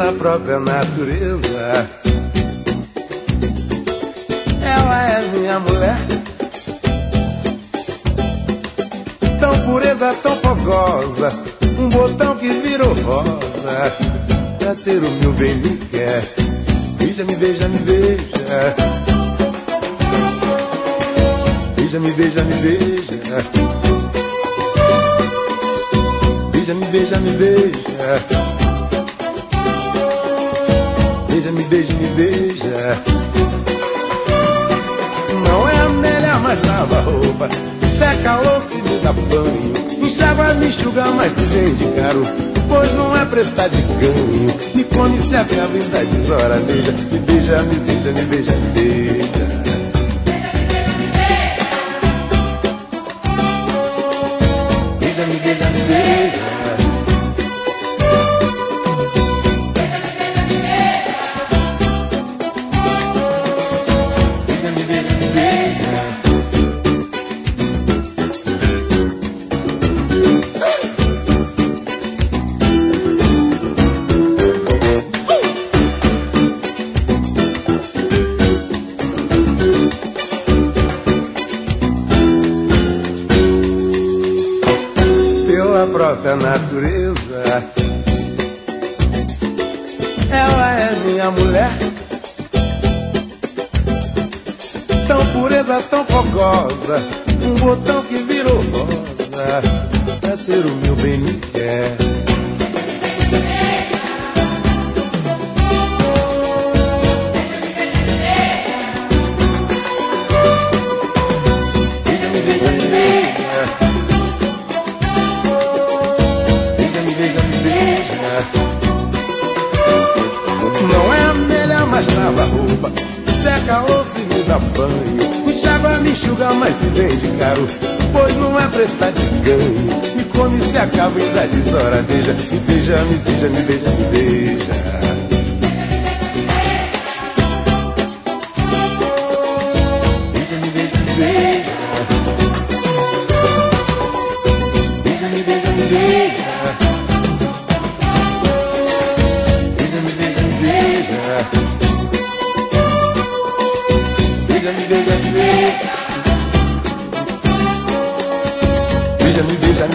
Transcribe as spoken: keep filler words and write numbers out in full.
pela própria natureza. Ela é minha mulher, tão pureza, tão fogosa, um botão que virou rosa. Pra ser o meu bem me quer. Beija-me, beija-me, beija. Beija-me, beija-me, beija. Beija-me, beija-me, beija. Beija-me, beija-me, beija. Não é a melhor, mas lava a roupa, seca a louça e me dá banho, enxágua, me enxuga, mas se vende caro, pois não é prestar de ganho. Me come, se acaba e dá desora. Beija, me beija, me beija, me beija, me beija. Beija, me beija, me beija. Própria natureza, ela é minha mulher, tão pureza, tão fogosa, um botão que virou rosa. Pra ser o meu bem me quer. Lava a roupa, seca a louça e me dá banho, enxágua, me enxuga, mas se vende caro, pois não é prestar de ganho. Me come, se acaba e dá desora. Beija, me beija, me beija, me beija, me beija. Beija, me beija, me beija. Beija, me beija, me beija. Beija, me beija, me beija. Beija, me beija, me beija. Beija, me beija, me